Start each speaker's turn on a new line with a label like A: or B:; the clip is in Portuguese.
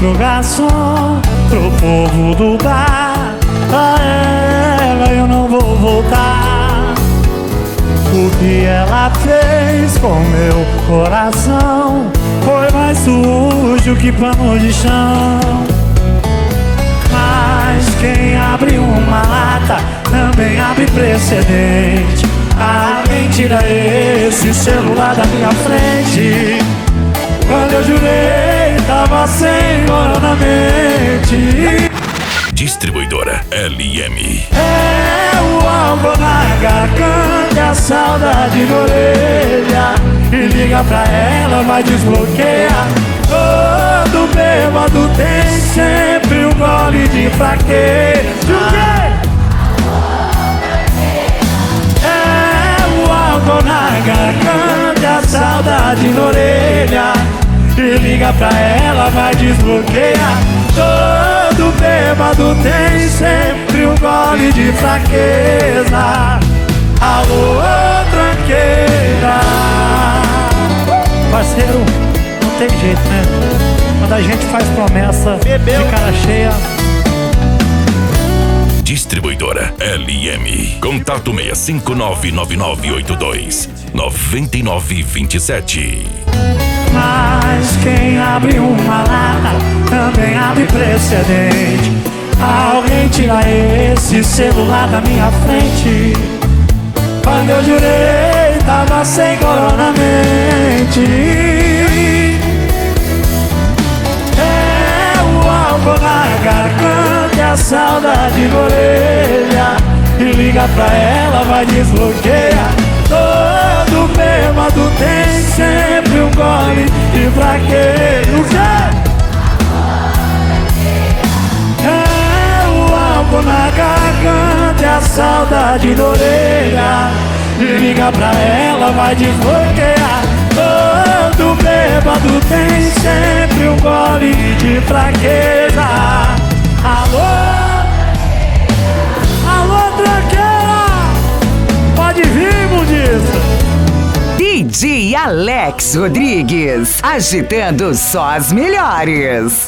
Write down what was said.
A: pro garçom, pro povo do bar. Pra ela eu não vou voltar. O que ela fez com meu coração foi mais sujo que pano de chão. Mas quem abre uma lata também abre precedente. Alguém tira esse celular da minha frente. Quando eu jurei, tava sem hora na mente.
B: Distribuidora LM.
A: É o álcool na garganta e a saudade na orelha. E liga pra ela, vai desbloquear. Todo bêbado tem sempre um gole de fraqueza. É o álcool na garganta e a saudade na orelha. E liga pra ela, vai desbloquear. Todo bêbado tem sempre um gole de fraqueza. Alô, tranqueira. Parceiro, não tem jeito, né? Quando a gente faz promessa de cara cheia.
B: Distribuidora LM. Contato 65999829927.
A: Mas quem abre uma lata também abre precedente. Alguém tira esse celular da minha frente. Quando eu jurei, tava sem corona na mente. É o álcool na garganta e a saudade na orelha. E liga pra ela, vai desbloquear. Todo bêbado tem sempre um gole de fraqueza. É o álcool na garganta e a saudade na orelha. E liga pra ela, vai desbloquear. Todo bêbado tem sempre um gole de fraqueza. Alô, alô, tranqueira, pode vir, mundista.
C: DJ Alex Rodrigues, agitando só as melhores.